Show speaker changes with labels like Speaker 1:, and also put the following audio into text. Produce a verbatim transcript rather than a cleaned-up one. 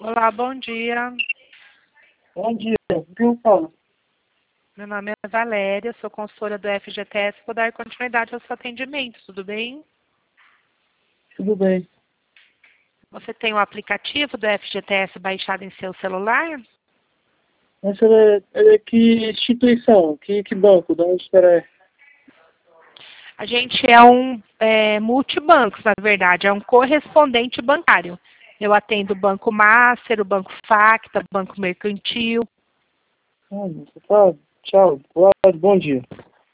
Speaker 1: Olá, bom dia.
Speaker 2: Bom dia, viu, Paulo?
Speaker 1: Meu nome é Valéria, sou consultora do F G T S. Vou dar continuidade ao seu atendimento, tudo bem?
Speaker 2: Tudo bem.
Speaker 1: Você tem o aplicativo do F G T S baixado em seu celular?
Speaker 2: Essa é, é que instituição? Que, que banco? De onde será? É?
Speaker 1: A gente é um é, multibancos, na verdade, é um correspondente bancário. Eu atendo o Banco Master, o Banco Facta, o Banco Mercantil.
Speaker 2: Ah, você tá... Tchau. Boa tarde, bom dia.